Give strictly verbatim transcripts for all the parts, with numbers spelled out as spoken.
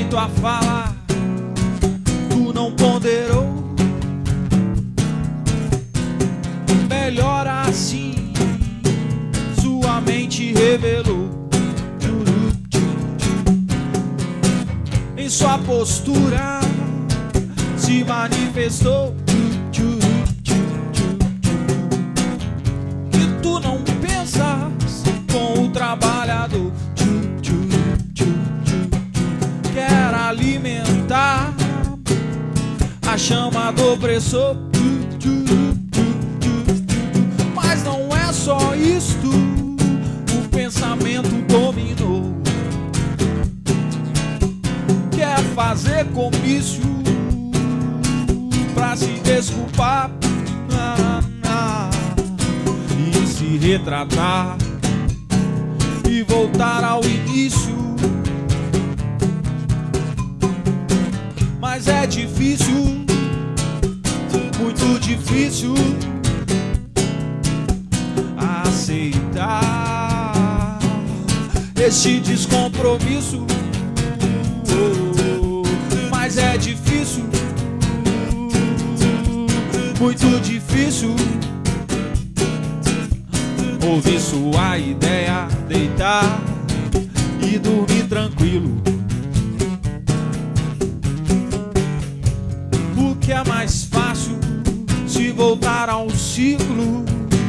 em tua fala tu não ponderou. Melhor assim, sua mente revelou. Em sua postura se manifestou que tu não pensas com o trabalhador. Quer alimentar a chama do opressor. Mas não é só isto, o pensamento dominou. Quer fazer comício pra se desculpar e se retratar e voltar ao início. Mas é difícil, muito difícil aceitar este descompromisso. Mas é difícil, muito difícil ouvir sua ideia, deitar e dormir tranquilo. O que é mais fácil se voltar ao ciclo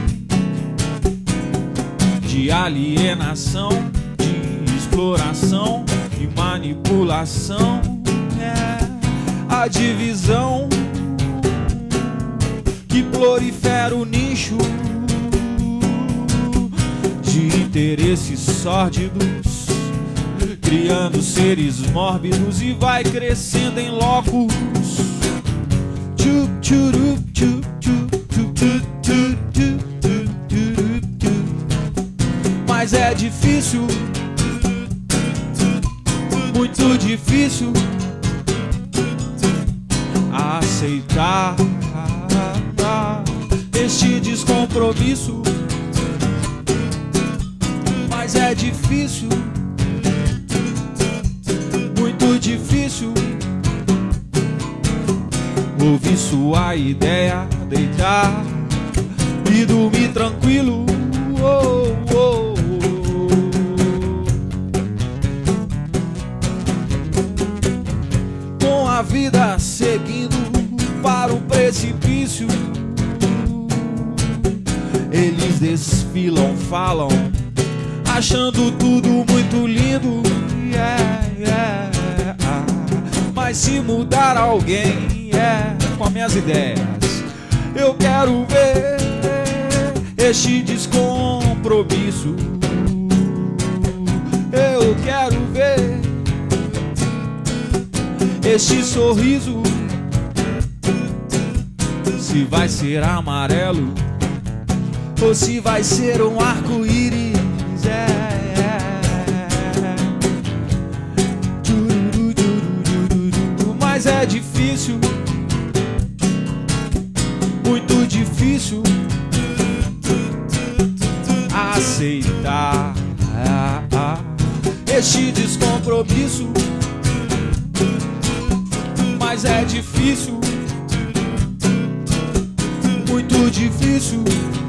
de alienação, de exploração e manipulação. É a divisão que prolifera o nicho de interesses sórdidos, criando seres mórbidos e vai crescendo em locus. Mas é difícil, muito difícil aceitar este descompromisso. Mas é difícil, muito difícil ouvir sua ideia, deitar e dormir tranquilo. Oh, oh, oh. Com a vida seguindo para o precipício, eles desfilam, falam, achando tudo muito lindo. Yeah, yeah, ah. Mas se mudar alguém, yeah, com as minhas ideias, eu quero ver este descompromisso. Eu quero ver este sorriso, se vai ser amarelo ou se vai ser um arco-íris. É, é. Mas é difícil, muito difícil aceitar este descompromisso. Mas é difícil, muito difícil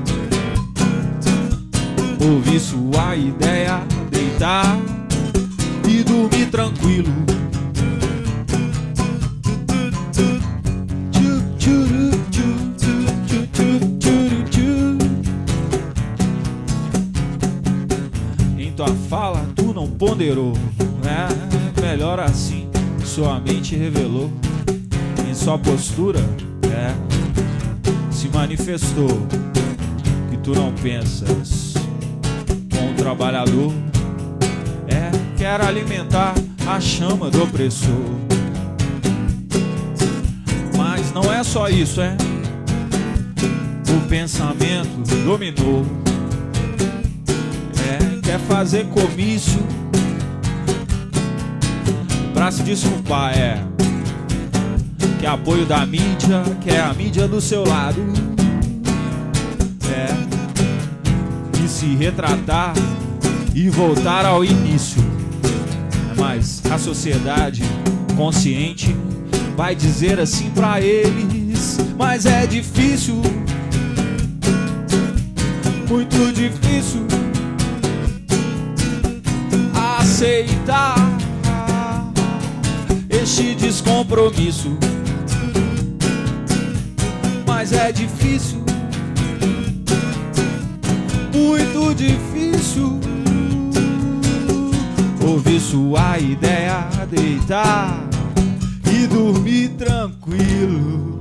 ouvir sua ideia, deitar e dormir tranquilo. Em tua fala tu não ponderou, né? Melhor assim, sua mente revelou. Em sua postura, é, se manifestou que tu não pensas com o trabalhador. É, quer alimentar a chama do opressor. Mas não é só isso, é, o pensamento dominou. É, quer fazer comício pra se desculpar, é, que é apoio da mídia, que é a mídia do seu lado. É, e se retratar e voltar ao início. mas a sociedade consciente vai dizer assim pra eles: mas é difícil, muito difícil aceitar este descompromisso. Mas é difícil, muito difícil ouvir sua ideia, deitar e dormir tranquilo.